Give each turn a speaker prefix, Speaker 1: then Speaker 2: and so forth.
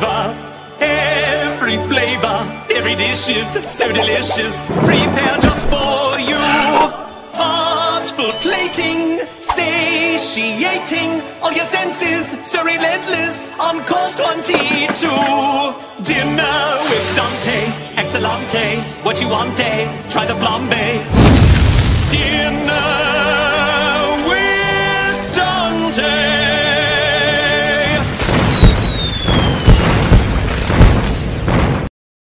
Speaker 1: savor every flavor. Every dish is so delicious, prepared just for you. Artful plating, satiating all your senses, so relentless on course 22. Dinner with Dante, excellente, what you want, try the flambe.